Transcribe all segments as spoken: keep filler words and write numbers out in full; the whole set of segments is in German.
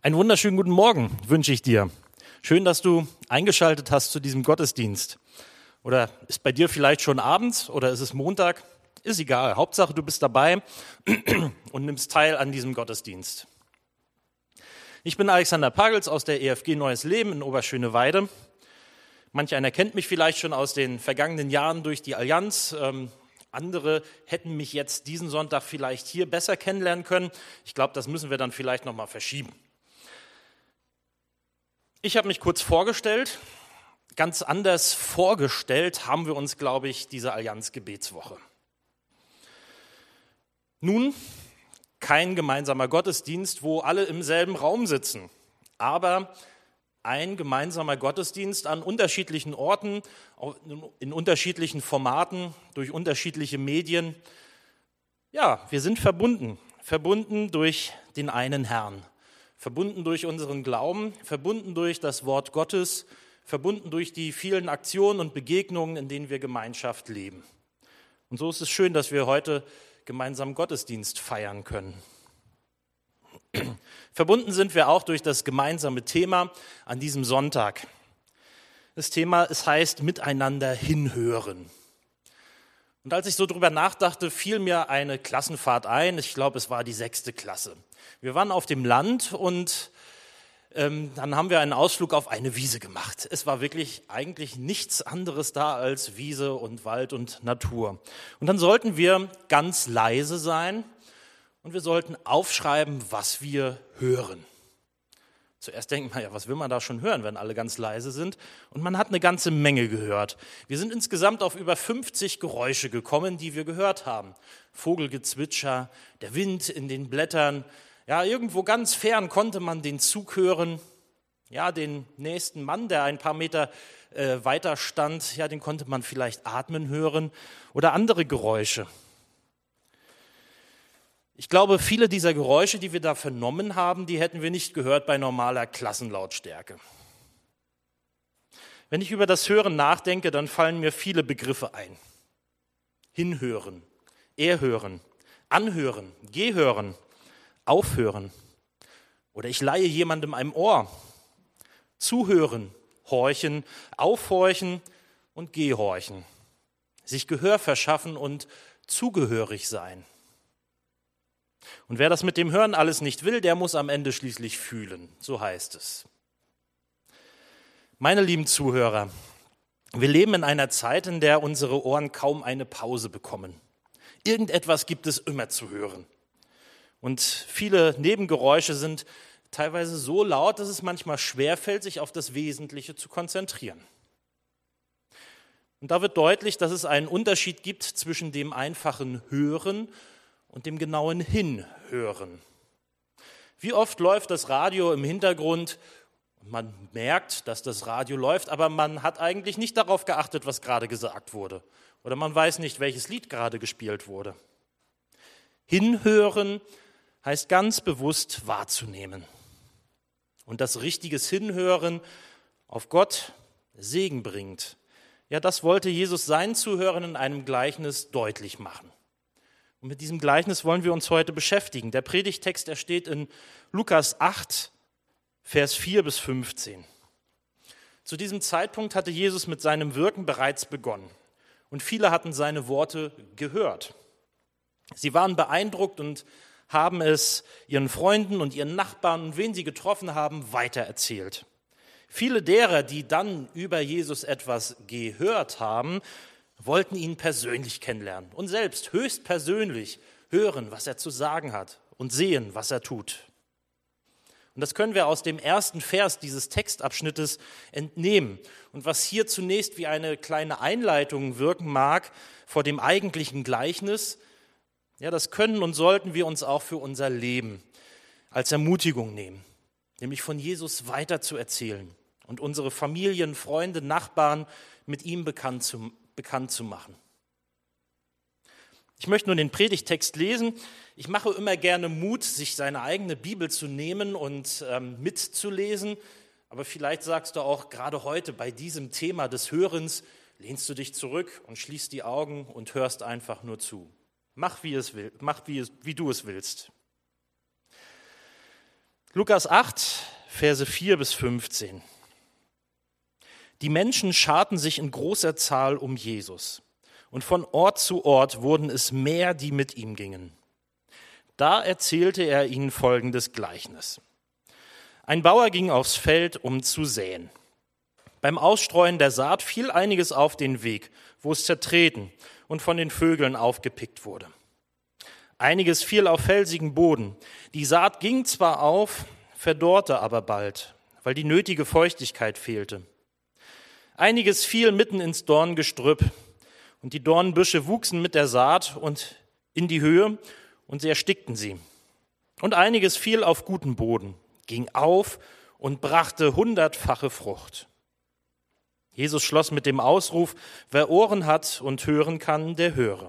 Einen wunderschönen guten Morgen wünsche ich dir. Schön, dass du eingeschaltet hast zu diesem Gottesdienst. Oder ist bei dir vielleicht schon abends oder ist es Montag? Ist egal. Hauptsache, du bist dabei und nimmst teil an diesem Gottesdienst. Ich bin Alexander Pagels aus der E F G Neues Leben in Oberschöneweide. Manch einer kennt mich vielleicht schon aus den vergangenen Jahren durch die Allianz. Ähm, andere hätten mich jetzt diesen Sonntag vielleicht hier besser kennenlernen können. Ich glaube, das müssen wir dann vielleicht nochmal verschieben. Ich habe mich kurz vorgestellt. Ganz anders vorgestellt haben wir uns, glaube ich, diese Allianz-Gebetswoche. Nun, kein gemeinsamer Gottesdienst, wo alle im selben Raum sitzen, aber ein gemeinsamer Gottesdienst an unterschiedlichen Orten, in unterschiedlichen Formaten, durch unterschiedliche Medien. Ja, wir sind verbunden, verbunden durch den einen Herrn, verbunden durch unseren Glauben, verbunden durch das Wort Gottes, verbunden durch die vielen Aktionen und Begegnungen, in denen wir Gemeinschaft leben. Und so ist es schön, dass wir heute gemeinsam Gottesdienst feiern können. Verbunden sind wir auch durch das gemeinsame Thema an diesem Sonntag. Das Thema, es heißt miteinander hinhören. Und als ich so drüber nachdachte, fiel mir eine Klassenfahrt ein. Ich glaube, es war die sechste Klasse. Wir waren auf dem Land und ähm, dann haben wir einen Ausflug auf eine Wiese gemacht. Es war wirklich eigentlich nichts anderes da als Wiese und Wald und Natur. Und dann sollten wir ganz leise sein und wir sollten aufschreiben, was wir hören. Zuerst denkt man ja, was will man da schon hören, wenn alle ganz leise sind? Und man hat eine ganze Menge gehört. Wir sind insgesamt auf über fünfzig Geräusche gekommen, die wir gehört haben. Vogelgezwitscher, der Wind in den Blättern. Ja, irgendwo ganz fern konnte man den Zug hören. Ja, den nächsten Mann, der ein paar Meter äh, weiter stand, ja, den konnte man vielleicht atmen hören oder andere Geräusche. Ich glaube, viele dieser Geräusche, die wir da vernommen haben, die hätten wir nicht gehört bei normaler Klassenlautstärke. Wenn ich über das Hören nachdenke, dann fallen mir viele Begriffe ein. Hinhören, erhören, anhören, gehören, aufhören. Oder ich leihe jemandem ein Ohr. Zuhören, horchen, aufhorchen und gehorchen. Sich Gehör verschaffen und zugehörig sein. Und wer das mit dem Hören alles nicht will, der muss am Ende schließlich fühlen, so heißt es. Meine lieben Zuhörer, wir leben in einer Zeit, in der unsere Ohren kaum eine Pause bekommen. Irgendetwas gibt es immer zu hören. Und viele Nebengeräusche sind teilweise so laut, dass es manchmal schwerfällt, sich auf das Wesentliche zu konzentrieren. Und da wird deutlich, dass es einen Unterschied gibt zwischen dem einfachen Hören und dem genauen Hinhören. Wie oft läuft das Radio im Hintergrund und man merkt, dass das Radio läuft, aber man hat eigentlich nicht darauf geachtet, was gerade gesagt wurde. Oder man weiß nicht, welches Lied gerade gespielt wurde. Hinhören heißt ganz bewusst wahrzunehmen. Und das richtiges Hinhören auf Gott Segen bringt. Ja, das wollte Jesus seinen Zuhörern in einem Gleichnis deutlich machen. Und mit diesem Gleichnis wollen wir uns heute beschäftigen. Der Predigttext, der steht in Lukas acht, Vers vier bis fünfzehn. Zu diesem Zeitpunkt hatte Jesus mit seinem Wirken bereits begonnen. Und viele hatten seine Worte gehört. Sie waren beeindruckt und haben es ihren Freunden und ihren Nachbarn und wen sie getroffen haben, weitererzählt. Viele derer, die dann über Jesus etwas gehört haben, wollten ihn persönlich kennenlernen und selbst höchstpersönlich hören, was er zu sagen hat und sehen, was er tut. Und das können wir aus dem ersten Vers dieses Textabschnittes entnehmen. Und was hier zunächst wie eine kleine Einleitung wirken mag vor dem eigentlichen Gleichnis, ja, das können und sollten wir uns auch für unser Leben als Ermutigung nehmen, nämlich von Jesus weiter zu erzählen und unsere Familien, Freunde, Nachbarn mit ihm bekannt zu bekannt zu machen. Ich möchte nun den Predigttext lesen. Ich mache immer gerne Mut, sich seine eigene Bibel zu nehmen und ähm, mitzulesen. Aber vielleicht sagst du auch gerade heute bei diesem Thema des Hörens, lehnst du dich zurück und schließt die Augen und hörst einfach nur zu. Mach, wie, es will, mach wie, es, wie du es willst. Lukas acht, Verse vier bis fünfzehn. Die Menschen scharten sich in großer Zahl um Jesus, und von Ort zu Ort wurden es mehr, die mit ihm gingen. Da erzählte er ihnen folgendes Gleichnis. Ein Bauer ging aufs Feld, um zu säen. Beim Ausstreuen der Saat fiel einiges auf den Weg, wo es zertreten und von den Vögeln aufgepickt wurde. Einiges fiel auf felsigen Boden. Die Saat ging zwar auf, verdorrte aber bald, weil die nötige Feuchtigkeit fehlte. Einiges fiel mitten ins Dorngestrüpp, und die Dornbüsche wuchsen mit der Saat und in die Höhe, und sie erstickten sie. Und einiges fiel auf guten Boden, ging auf und brachte hundertfache Frucht. Jesus schloss mit dem Ausruf: Wer Ohren hat und hören kann, der höre.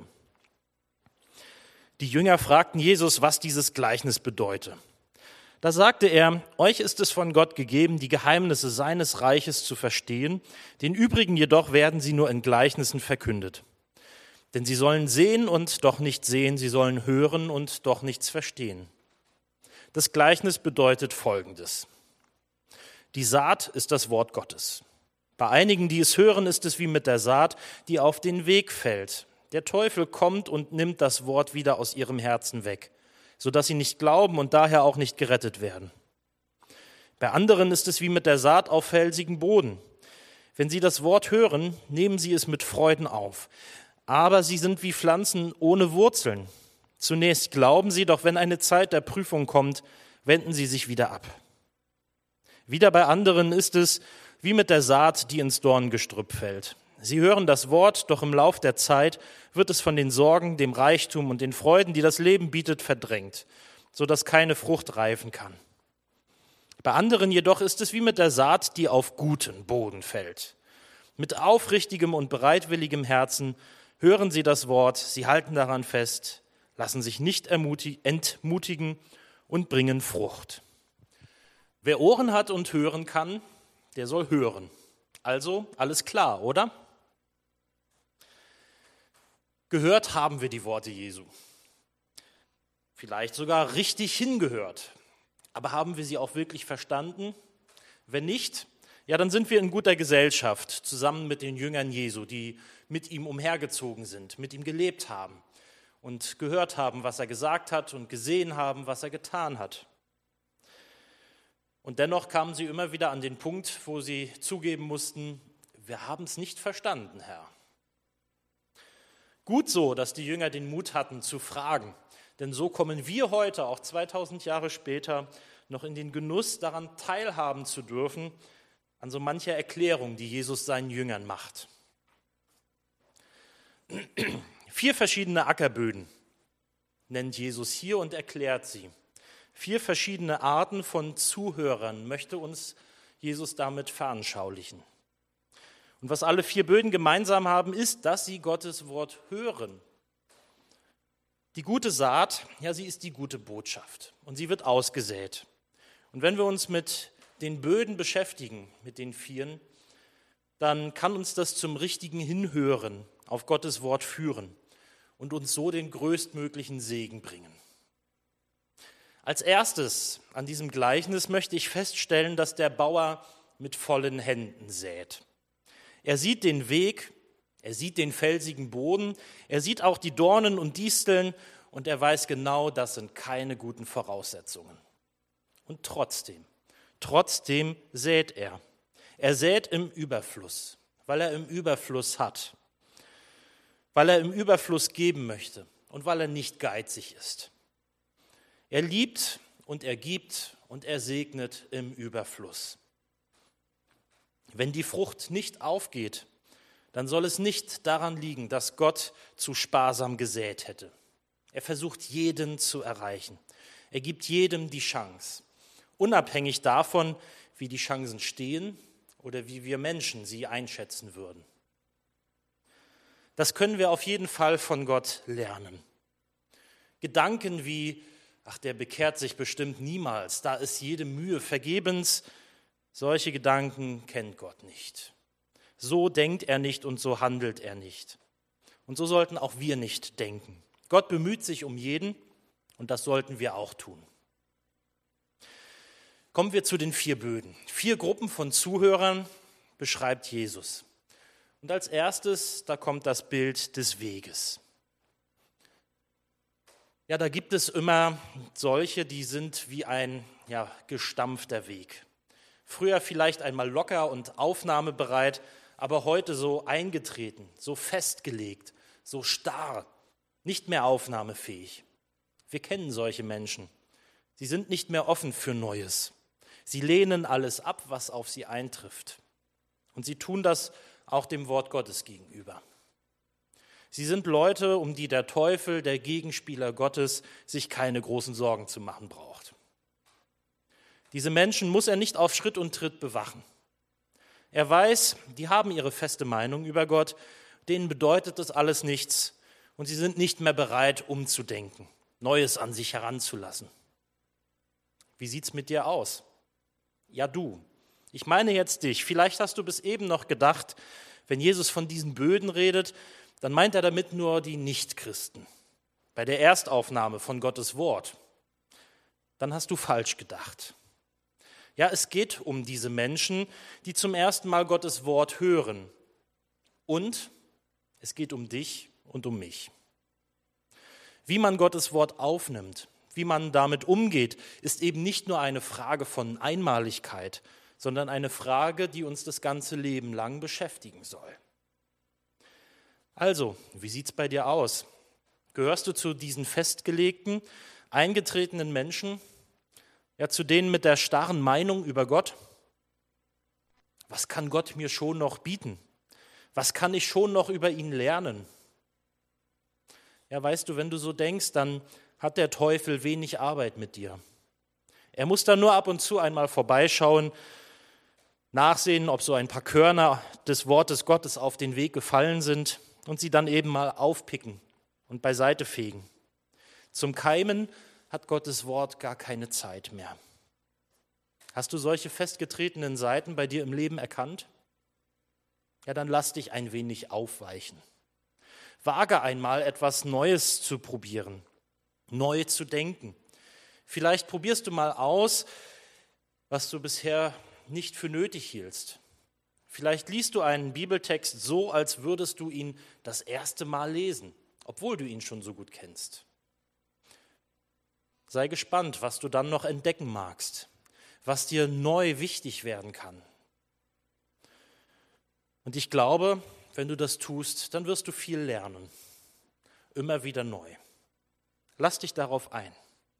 Die Jünger fragten Jesus, was dieses Gleichnis bedeute. Da sagte er: Euch ist es von Gott gegeben, die Geheimnisse seines Reiches zu verstehen, den übrigen jedoch werden sie nur in Gleichnissen verkündet. Denn sie sollen sehen und doch nicht sehen, sie sollen hören und doch nichts verstehen. Das Gleichnis bedeutet Folgendes: Die Saat ist das Wort Gottes. Bei einigen, die es hören, ist es wie mit der Saat, die auf den Weg fällt. Der Teufel kommt und nimmt das Wort wieder aus ihrem Herzen weg, sodass sie nicht glauben und daher auch nicht gerettet werden. Bei anderen ist es wie mit der Saat auf felsigen Boden. Wenn sie das Wort hören, nehmen sie es mit Freuden auf. Aber sie sind wie Pflanzen ohne Wurzeln. Zunächst glauben sie, doch wenn eine Zeit der Prüfung kommt, wenden sie sich wieder ab. Wieder bei anderen ist es wie mit der Saat, die ins Dorngestrüpp fällt. Sie hören das Wort, doch im Lauf der Zeit wird es von den Sorgen, dem Reichtum und den Freuden, die das Leben bietet, verdrängt, sodass keine Frucht reifen kann. Bei anderen jedoch ist es wie mit der Saat, die auf guten Boden fällt. Mit aufrichtigem und bereitwilligem Herzen hören sie das Wort, sie halten daran fest, lassen sich nicht entmutigen und bringen Frucht. Wer Ohren hat und hören kann, der soll hören. Also alles klar, oder? Gehört haben wir die Worte Jesu. Vielleicht sogar richtig hingehört. Aber haben wir sie auch wirklich verstanden? Wenn nicht, ja, dann sind wir in guter Gesellschaft, zusammen mit den Jüngern Jesu, die mit ihm umhergezogen sind, mit ihm gelebt haben und gehört haben, was er gesagt hat und gesehen haben, was er getan hat. Und dennoch kamen sie immer wieder an den Punkt, wo sie zugeben mussten: Wir haben es nicht verstanden, Herr. Gut so, dass die Jünger den Mut hatten zu fragen, denn so kommen wir heute, auch zweitausend Jahre später, noch in den Genuss, daran teilhaben zu dürfen, an so mancher Erklärung, die Jesus seinen Jüngern macht. Vier verschiedene Ackerböden nennt Jesus hier und erklärt sie. Vier verschiedene Arten von Zuhörern möchte uns Jesus damit veranschaulichen. Und was alle vier Böden gemeinsam haben, ist, dass sie Gottes Wort hören. Die gute Saat, ja, sie ist die gute Botschaft und sie wird ausgesät. Und wenn wir uns mit den Böden beschäftigen, mit den Vieren, dann kann uns das zum richtigen Hinhören auf Gottes Wort führen und uns so den größtmöglichen Segen bringen. Als erstes an diesem Gleichnis möchte ich feststellen, dass der Bauer mit vollen Händen sät. Er sieht den Weg, er sieht den felsigen Boden, er sieht auch die Dornen und Disteln und er weiß genau, das sind keine guten Voraussetzungen. Und trotzdem, trotzdem sät er. Er sät im Überfluss, weil er im Überfluss hat, weil er im Überfluss geben möchte und weil er nicht geizig ist. Er liebt und er gibt und er segnet im Überfluss. Wenn die Frucht nicht aufgeht, dann soll es nicht daran liegen, dass Gott zu sparsam gesät hätte. Er versucht, jeden zu erreichen. Er gibt jedem die Chance, unabhängig davon, wie die Chancen stehen oder wie wir Menschen sie einschätzen würden. Das können wir auf jeden Fall von Gott lernen. Gedanken wie: Ach, der bekehrt sich bestimmt niemals, da ist jede Mühe vergebens. Solche Gedanken kennt Gott nicht. So denkt er nicht und so handelt er nicht. Und so sollten auch wir nicht denken. Gott bemüht sich um jeden und das sollten wir auch tun. Kommen wir zu den vier Böden. Vier Gruppen von Zuhörern beschreibt Jesus. Und als erstes, da kommt das Bild des Weges. Ja, da gibt es immer solche, die sind wie ein ja, gestampfter Weg. Früher vielleicht einmal locker und aufnahmebereit, aber heute so eingetreten, so festgelegt, so starr, nicht mehr aufnahmefähig. Wir kennen solche Menschen. Sie sind nicht mehr offen für Neues. Sie lehnen alles ab, was auf sie eintrifft. Und sie tun das auch dem Wort Gottes gegenüber. Sie sind Leute, um die der Teufel, der Gegenspieler Gottes, sich keine großen Sorgen zu machen braucht. Diese Menschen muss er nicht auf Schritt und Tritt bewachen. Er weiß, die haben ihre feste Meinung über Gott, denen bedeutet das alles nichts und sie sind nicht mehr bereit, umzudenken, Neues an sich heranzulassen. Wie sieht's mit dir aus? Ja, du. Ich meine jetzt dich. Vielleicht hast du bis eben noch gedacht, wenn Jesus von diesen Böden redet, dann meint er damit nur die Nichtchristen. Bei der Erstaufnahme von Gottes Wort. Dann hast du falsch gedacht. Ja, es geht um diese Menschen, die zum ersten Mal Gottes Wort hören. Und es geht um dich und um mich. Wie man Gottes Wort aufnimmt, wie man damit umgeht, ist eben nicht nur eine Frage von Einmaligkeit, sondern eine Frage, die uns das ganze Leben lang beschäftigen soll. Also, wie sieht es bei dir aus? Gehörst du zu diesen festgelegten, eingetretenen Menschen, ja zu denen mit der starren Meinung über Gott? Was kann Gott mir schon noch bieten? Was kann ich schon noch über ihn lernen? Ja, weißt du, wenn du so denkst, dann hat der Teufel wenig Arbeit mit dir. Er muss da nur ab und zu einmal vorbeischauen, nachsehen, ob so ein paar Körner des Wortes Gottes auf den Weg gefallen sind und sie dann eben mal aufpicken und beiseite fegen. Zum Keimen hat Gottes Wort gar keine Zeit mehr. Hast du solche festgetretenen Seiten bei dir im Leben erkannt? Ja, dann lass dich ein wenig aufweichen. Wage einmal etwas Neues zu probieren, neu zu denken. Vielleicht probierst du mal aus, was du bisher nicht für nötig hieltst. Vielleicht liest du einen Bibeltext so, als würdest du ihn das erste Mal lesen, obwohl du ihn schon so gut kennst. Sei gespannt, was du dann noch entdecken magst, was dir neu wichtig werden kann. Und ich glaube, wenn du das tust, dann wirst du viel lernen, immer wieder neu. Lass dich darauf ein.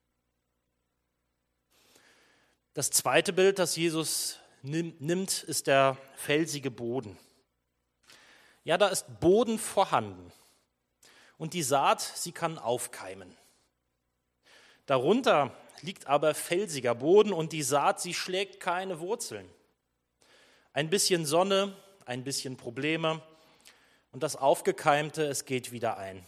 Das zweite Bild, das Jesus nimmt, ist der felsige Boden. Ja, da ist Boden vorhanden und die Saat, sie kann aufkeimen. Darunter liegt aber felsiger Boden und die Saat, sie schlägt keine Wurzeln. Ein bisschen Sonne, ein bisschen Probleme und das Aufgekeimte, es geht wieder ein.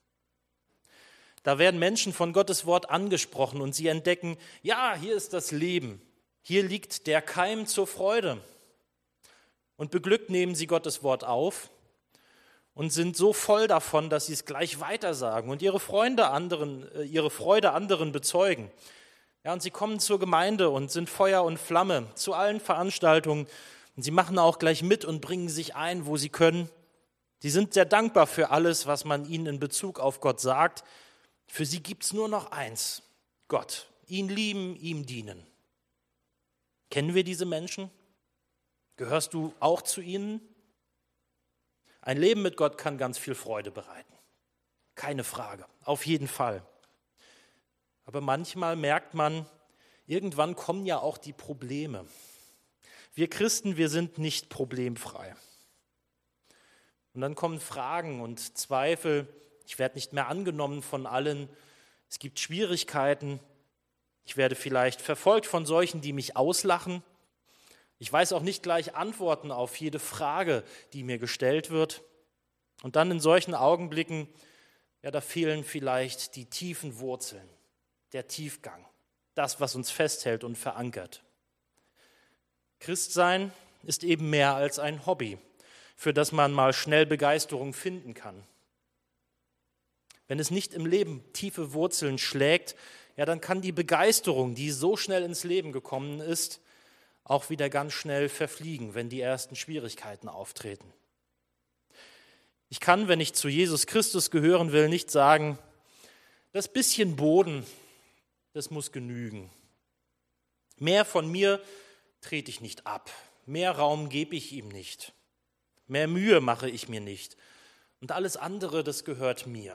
Da werden Menschen von Gottes Wort angesprochen und sie entdecken, ja, hier ist das Leben, hier liegt der Keim zur Freude. Und beglückt nehmen sie Gottes Wort auf und sind so voll davon, dass sie es gleich weitersagen und ihre Freunde anderen, ihre Freude anderen bezeugen. Ja, und sie kommen zur Gemeinde und sind Feuer und Flamme zu allen Veranstaltungen. Und sie machen auch gleich mit und bringen sich ein, wo sie können. Sie sind sehr dankbar für alles, was man ihnen in Bezug auf Gott sagt. Für sie gibt es nur noch eins, Gott. Ihn lieben, ihm dienen. Kennen wir diese Menschen? Gehörst du auch zu ihnen? Ein Leben mit Gott kann ganz viel Freude bereiten. Keine Frage, auf jeden Fall. Aber manchmal merkt man, irgendwann kommen ja auch die Probleme. Wir Christen, wir sind nicht problemfrei. Und dann kommen Fragen und Zweifel. Ich werde nicht mehr angenommen von allen. Es gibt Schwierigkeiten. Ich werde vielleicht verfolgt von solchen, die mich auslachen. Ich weiß auch nicht gleich Antworten auf jede Frage, die mir gestellt wird. Und dann in solchen Augenblicken, ja, da fehlen vielleicht die tiefen Wurzeln, der Tiefgang, das, was uns festhält und verankert. Christsein ist eben mehr als ein Hobby, für das man mal schnell Begeisterung finden kann. Wenn es nicht im Leben tiefe Wurzeln schlägt, ja, dann kann die Begeisterung, die so schnell ins Leben gekommen ist, auch wieder ganz schnell verfliegen, wenn die ersten Schwierigkeiten auftreten. Ich kann, wenn ich zu Jesus Christus gehören will, nicht sagen, das bisschen Boden, das muss genügen. Mehr von mir trete ich nicht ab, mehr Raum gebe ich ihm nicht, mehr Mühe mache ich mir nicht und alles andere, das gehört mir.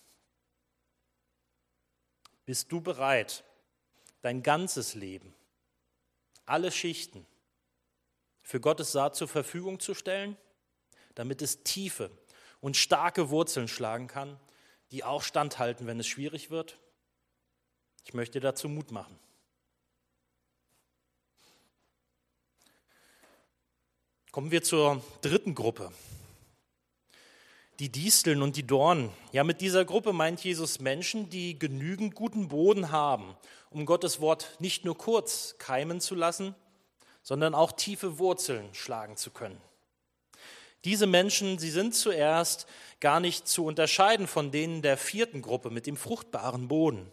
Bist du bereit, dein ganzes Leben, alle Schichten für Gottes Saat zur Verfügung zu stellen, damit es tiefe und starke Wurzeln schlagen kann, die auch standhalten, wenn es schwierig wird? Ich möchte dir dazu Mut machen. Kommen wir zur dritten Gruppe. Die Disteln und die Dornen. Ja, mit dieser Gruppe meint Jesus Menschen, die genügend guten Boden haben, um Gottes Wort nicht nur kurz keimen zu lassen, sondern auch tiefe Wurzeln schlagen zu können. Diese Menschen, sie sind zuerst gar nicht zu unterscheiden von denen der vierten Gruppe mit dem fruchtbaren Boden.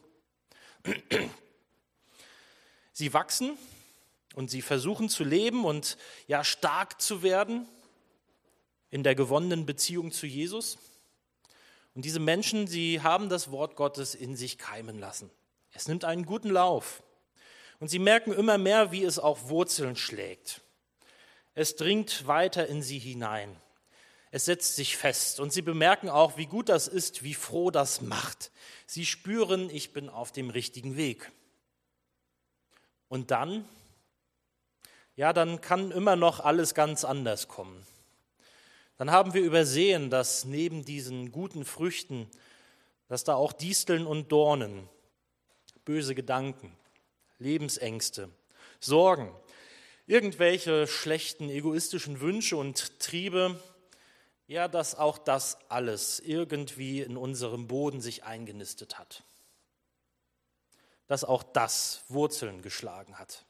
Sie wachsen und sie versuchen zu leben und ja stark zu werden in der gewonnenen Beziehung zu Jesus. Und diese Menschen, sie haben das Wort Gottes in sich keimen lassen. Es nimmt einen guten Lauf. Und sie merken immer mehr, wie es auch Wurzeln schlägt. Es dringt weiter in sie hinein. Es setzt sich fest. Und sie bemerken auch, wie gut das ist, wie froh das macht. Sie spüren, ich bin auf dem richtigen Weg. Und dann, ja, dann kann immer noch alles ganz anders kommen. Dann haben wir übersehen, dass neben diesen guten Früchten, dass da auch Disteln und Dornen, böse Gedanken, Lebensängste, Sorgen, irgendwelche schlechten, egoistischen Wünsche und Triebe, ja, dass auch das alles irgendwie in unserem Boden sich eingenistet hat. Dass auch das Wurzeln geschlagen hat.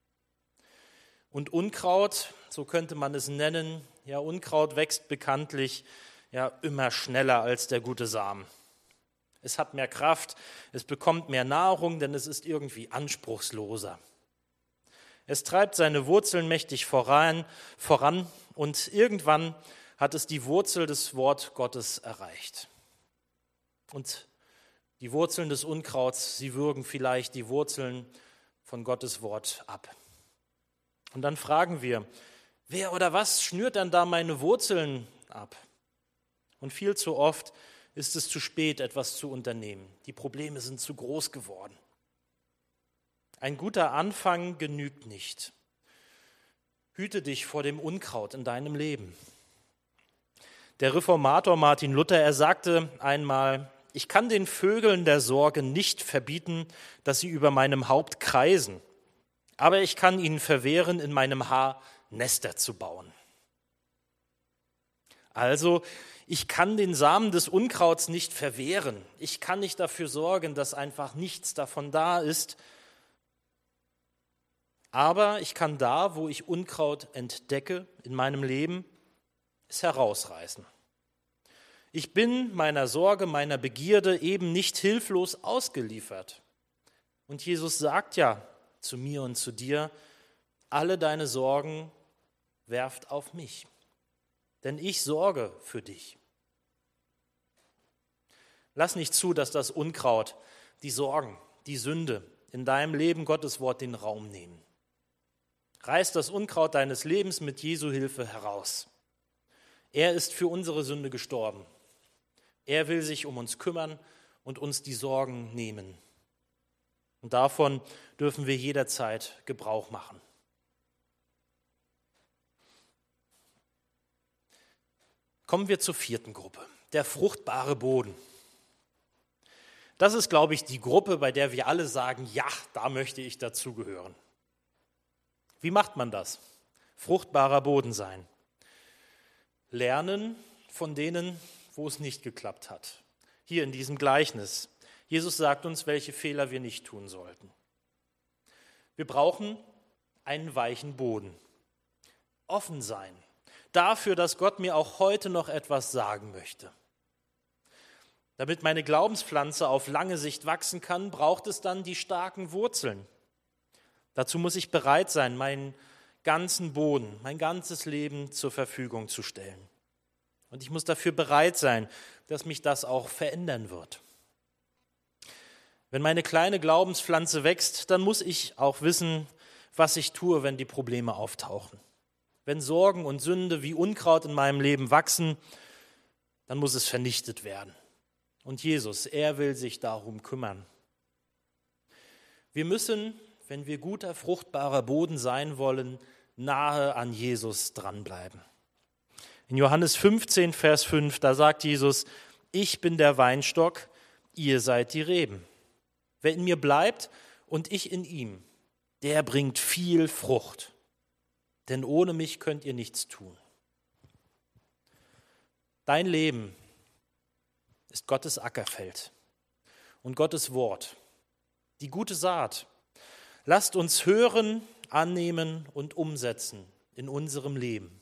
Und Unkraut, so könnte man es nennen, ja, Unkraut wächst bekanntlich ja immer schneller als der gute Samen. Es hat mehr Kraft, es bekommt mehr Nahrung, denn es ist irgendwie anspruchsloser. Es treibt seine Wurzeln mächtig voran, voran und irgendwann hat es die Wurzel des Wort Gottes erreicht. Und die Wurzeln des Unkrauts, sie würgen vielleicht die Wurzeln von Gottes Wort ab. Und dann fragen wir, wer oder was schnürt dann da meine Wurzeln ab? Und viel zu oft ist es zu spät, etwas zu unternehmen. Die Probleme sind zu groß geworden. Ein guter Anfang genügt nicht. Hüte dich vor dem Unkraut in deinem Leben. Der Reformator Martin Luther, er sagte einmal, ich kann den Vögeln der Sorge nicht verbieten, dass sie über meinem Haupt kreisen, aber ich kann ihnen verwehren, in meinem Haar Nester zu bauen. Also, ich kann den Samen des Unkrauts nicht verwehren. Ich kann nicht dafür sorgen, dass einfach nichts davon da ist. Aber ich kann da, wo ich Unkraut entdecke in meinem Leben, es herausreißen. Ich bin meiner Sorge, meiner Begierde eben nicht hilflos ausgeliefert. Und Jesus sagt ja zu mir und zu dir, alle deine Sorgen werft auf mich, denn ich sorge für dich. Lass nicht zu, dass das Unkraut, die Sorgen, die Sünde in deinem Leben Gottes Wort den Raum nehmen. Reiß das Unkraut deines Lebens mit Jesu Hilfe heraus. Er ist für unsere Sünde gestorben. Er will sich um uns kümmern und uns die Sorgen nehmen. Und davon dürfen wir jederzeit Gebrauch machen. Kommen wir zur vierten Gruppe, der fruchtbare Boden. Das ist, glaube ich, die Gruppe, bei der wir alle sagen, ja, da möchte ich dazugehören. Wie macht man das? Fruchtbarer Boden sein. Lernen von denen, wo es nicht geklappt hat. Hier in diesem Gleichnis. Jesus sagt uns, welche Fehler wir nicht tun sollten. Wir brauchen einen weichen Boden. Offen sein. Dafür, dass Gott mir auch heute noch etwas sagen möchte. Damit meine Glaubenspflanze auf lange Sicht wachsen kann, braucht es dann die starken Wurzeln. Dazu muss ich bereit sein, meinen ganzen Boden, mein ganzes Leben zur Verfügung zu stellen. Und ich muss dafür bereit sein, dass mich das auch verändern wird. Wenn meine kleine Glaubenspflanze wächst, dann muss ich auch wissen, was ich tue, wenn die Probleme auftauchen. Wenn Sorgen und Sünde wie Unkraut in meinem Leben wachsen, dann muss es vernichtet werden. Und Jesus, er will sich darum kümmern. Wir müssen, wenn wir guter, fruchtbarer Boden sein wollen, nahe an Jesus dranbleiben. In Johannes fünfzehn, Vers fünf, da sagt Jesus, ich bin der Weinstock, ihr seid die Reben. Wer in mir bleibt und ich in ihm, der bringt viel Frucht. Denn ohne mich könnt ihr nichts tun. Dein Leben ist Gottes Ackerfeld und Gottes Wort, die gute Saat. Lasst uns hören, annehmen und umsetzen in unserem Leben.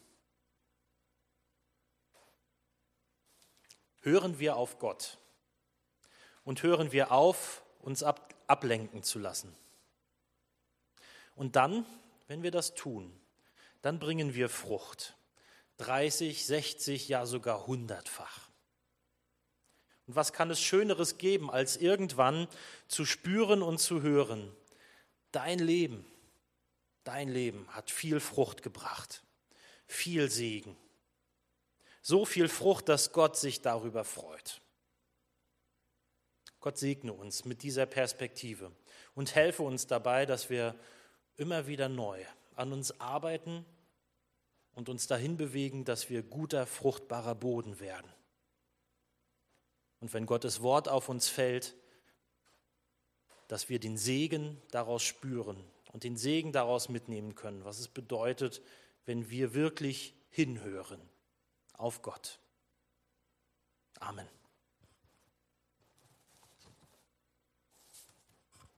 Hören wir auf Gott und hören wir auf, uns ab, ablenken zu lassen. Und dann, wenn wir das tun, dann bringen wir Frucht. dreißig, sechzig, ja sogar hundertfach. Und was kann es Schöneres geben, als irgendwann zu spüren und zu hören, dein Leben, dein Leben hat viel Frucht gebracht, viel Segen. So viel Frucht, dass Gott sich darüber freut. Gott segne uns mit dieser Perspektive und helfe uns dabei, dass wir immer wieder neu an uns arbeiten und uns dahin bewegen, dass wir guter, fruchtbarer Boden werden. Und wenn Gottes Wort auf uns fällt, dass wir den Segen daraus spüren und den Segen daraus mitnehmen können, was es bedeutet, wenn wir wirklich hinhören auf Gott. Amen.